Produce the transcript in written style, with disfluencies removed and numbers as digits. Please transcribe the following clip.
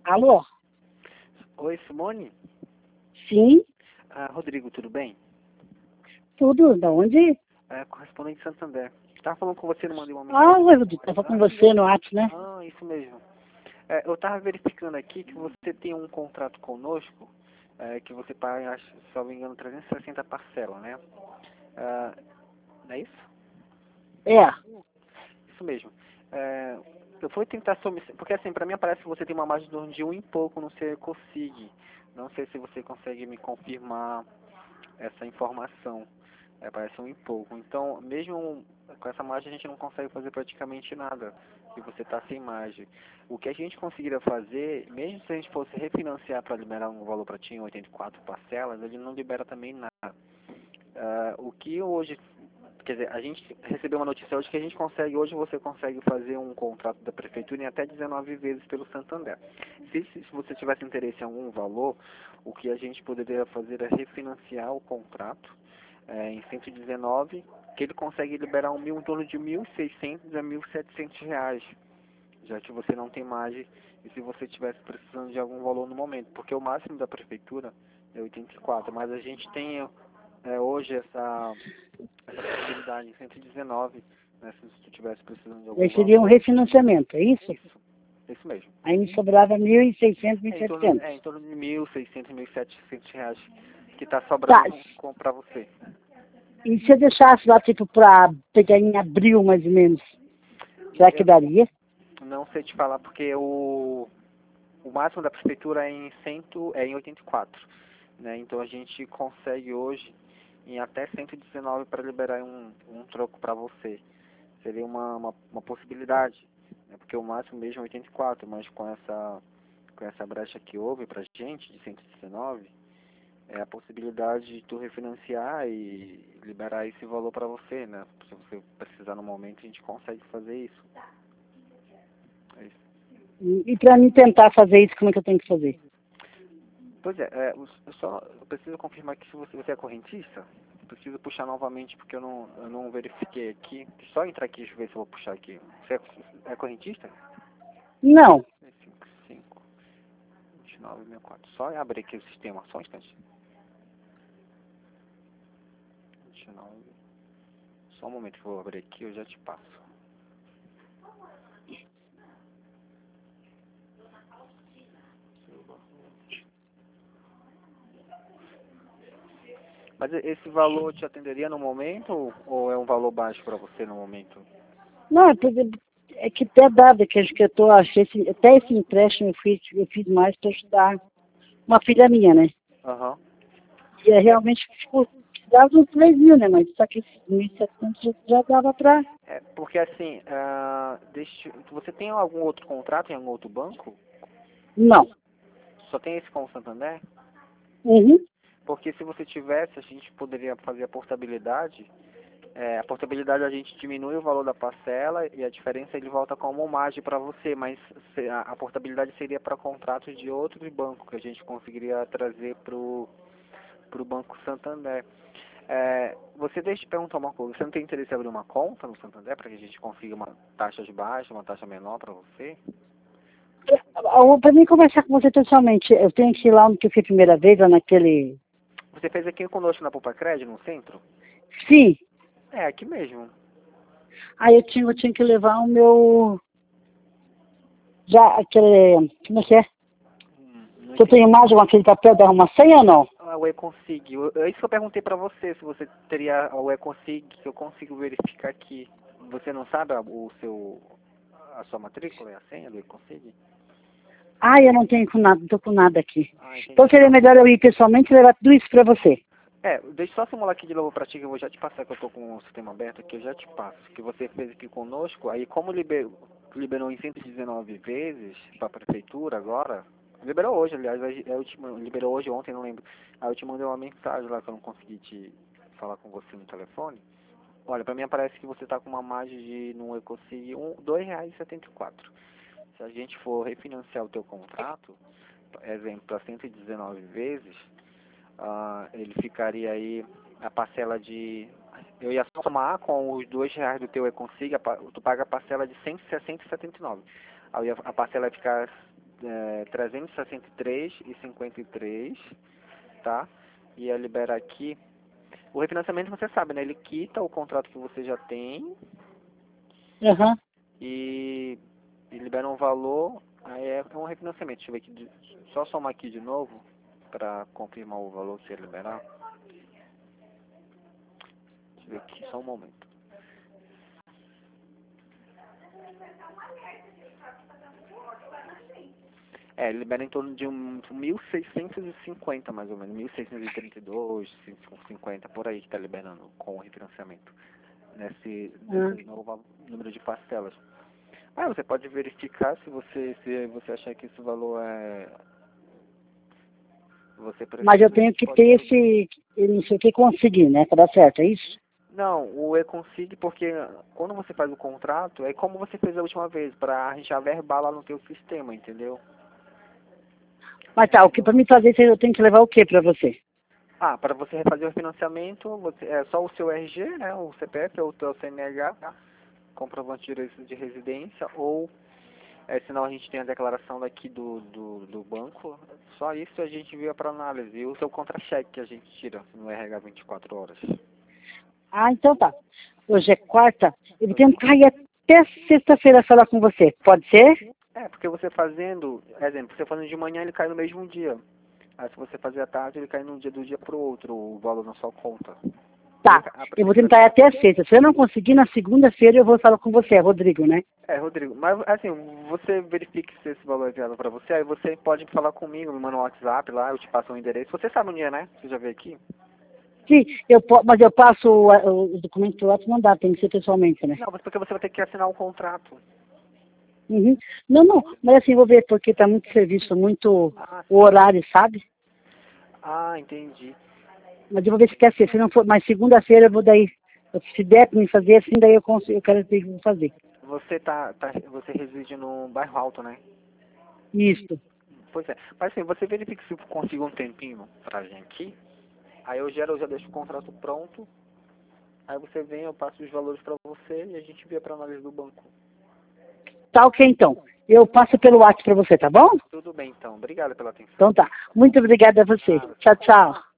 Alô? Oi, Simone? Sim, Rodrigo, tudo bem? tudo. Da onde? Correspondente de Santander. Estava falando com você, não mandei uma Ah, mensagem. eu tava com você no WhatsApp, né? Isso mesmo. Eu estava verificando aqui que você tem um contrato conosco, que você paga, acho, se não me engano, 360 parcela, né? Ah, não é isso? É. Isso mesmo. Eu fui tentar porque assim, para mim parece que você tem uma margem de um e pouco no seu Ecosig. Não sei se você consegue me confirmar essa informação. Parece um e pouco. Então, mesmo com essa margem, a gente não consegue fazer praticamente nada. E você está sem margem. O que a gente conseguiria fazer, mesmo se a gente fosse refinanciar para liberar um valor para ti em 84 parcelas, ele não libera também nada. O que hoje, quer dizer, a gente recebeu uma notícia hoje que a gente consegue, hoje você consegue fazer um contrato da prefeitura em até 19 vezes pelo Santander. Se você tivesse interesse em algum valor, o que a gente poderia fazer é refinanciar o contrato em 119, que ele consegue liberar em torno de 1.600 a 1.700 reais, já que você não tem margem e se você estivesse precisando de algum valor no momento, porque o máximo da prefeitura é 84, mas a gente tem hoje essa possibilidade em 119, né, se tu estivesse precisando de algum Aí seria um valor. refinanciamento, é isso? Isso mesmo. Aí me sobrava 1.600, 1.700. Em torno de 1.600, 1.700 reais que está sobrando Tá. para você. E se eu deixasse lá, tipo, pra pegar em abril, mais ou menos, será que Eu daria? não sei te falar porque o máximo da prefeitura é em 84, né? Então a gente consegue hoje em até 119 para liberar um troco para você. Seria uma possibilidade, né? Porque o máximo mesmo é 84, mas com essa brecha que houve para gente de 119, é a possibilidade de tu refinanciar e liberar esse valor para você, né? Se você precisar no momento, a gente consegue fazer isso. É isso. E pra mim tentar fazer isso, como é que eu tenho que fazer? Pois eu preciso confirmar que se você é correntista. Preciso puxar novamente porque eu não verifiquei aqui. Só entrar aqui, deixa eu ver se eu vou puxar aqui. Você é correntista? Não. 55 29 64. Só abrir aqui o sistema, só um instante. 29. Só um momento que eu vou abrir aqui, eu já te passo. Mas esse valor te atenderia no momento ou é um valor baixo para você no momento? Não, é que até dado que acho que eu tô, achei até esse empréstimo eu fiz mais para ajudar uma filha minha, né? Aham. E é realmente ficou, dava uns 3 mil, né? Mas só que esses 1.700 já dava pra... Porque assim, você tem algum outro contrato em algum outro banco? Não. Só tem esse com o Santander? Uhum. Porque se você tivesse, a gente poderia fazer a portabilidade. A portabilidade a gente diminui o valor da parcela e a diferença ele volta como margem para você, mas a portabilidade seria para contratos de outros bancos que a gente conseguiria trazer para o Banco Santander. Deixa eu te perguntar uma coisa, você não tem interesse em abrir uma conta no Santander para que a gente consiga uma taxa de baixa, uma taxa menor para você? Para mim conversar com você pessoalmente, eu tenho que ir lá onde que eu fui a primeira vez, lá naquele... Você fez aqui conosco na Poupa Crédito, no centro? Sim. Aqui mesmo. Aí eu tinha que levar o meu... Já, aquele... Como é que é? Não Você tem entendi. mais aquele papel da uma senha ou não? O E-Consig. É isso que eu perguntei para você, se você teria o E-Consig, que eu consigo verificar aqui. Você não sabe a sua matrícula e a senha do E-Consig? Ah, eu não tenho com nada, não tô com nada aqui. Então Entendi. seria melhor eu ir pessoalmente e levar tudo isso para você. Deixa eu só simular aqui de novo para ti, que eu vou já te passar, que eu tô com o sistema aberto aqui, eu já te passo. Que você fez aqui conosco, aí como liberou em 119 vezes para a prefeitura agora, liberou hoje, aliás, liberou hoje, ontem, não lembro. Aí eu te mandei uma mensagem lá que eu não consegui te falar com você no telefone. Olha, para mim parece que você está com uma margem de, no Ecosig, R$ 2,74. Se a gente for refinanciar o teu contrato, exemplo, para 119 vezes, ele ficaria aí a parcela de... Eu ia somar com os R$ 2 do teu Econsig, tu paga a parcela de 160,79. Aí a parcela ia ficar 363,53, tá? E ia liberar aqui. O refinanciamento você sabe, né? Ele quita o contrato que você já tem Aham. e libera um valor, aí é um refinanciamento. Deixa eu ver aqui, só somar aqui de novo para confirmar o valor que você ia liberar. Deixa eu ver aqui, só um momento. Ele libera em torno de 1.650 mais ou menos, 1.632, 150, por aí que está liberando com o refinanciamento, nesse novo número de parcelas. Você pode verificar se você achar que esse valor você Mas eu prefere. tenho que ter não sei o que conseguir, né? Para dar certo, é isso? Não, o e-consig, porque quando você faz o contrato, é como você fez a última vez, para a gente averbar lá no teu sistema, entendeu? Mas tá, o que para me fazer isso eu tenho que levar o que para você? Para você refazer o financiamento, é só o seu RG, né, o CPF ou o teu CNH, comprovante de residência, ou senão a gente tem a declaração daqui do banco, só isso a gente envia para análise, e o seu contra-cheque que a gente tira no RH 24 horas. Então tá. Hoje é quarta, eu vou tentar ir até sexta-feira falar com você, pode ser? Porque você fazendo, exemplo, você fazendo de manhã, ele cai no mesmo dia. Aí se você fazer à tarde, ele cai do dia pro outro, o valor na sua conta. Tá, eu vou tentar ir até sexta. Se eu não conseguir, na segunda-feira eu vou falar com você, é Rodrigo, né? Rodrigo, mas assim, você verifique se esse valor é viável para você, aí você pode falar comigo, me manda um WhatsApp lá, eu te passo o endereço. Você sabe onde é, né? Você já veio aqui? Sim, mas eu passo o documento lá, não dá, tem que ser pessoalmente, né? Não, mas porque você vai ter que assinar um contrato. Uhum. Não, mas assim, vou ver, porque tá muito serviço, muito o horário, sabe? Entendi. Mas eu vou ver se quer ser, se não for, mas segunda-feira eu vou daí, se der pra me fazer assim, daí eu quero ter que fazer. Você reside no bairro Alto, né? Isso. Pois é. Mas assim, você verifica se eu consigo um tempinho pra gente aqui. Aí eu já deixo o contrato pronto. Aí você vem, eu passo os valores pra você e a gente vê pra análise do banco. Tá ok, então. Eu passo pelo WhatsApp pra você, tá bom? Tudo bem, então. Obrigado pela atenção. Então tá. Muito obrigada a você. Tchau, tchau.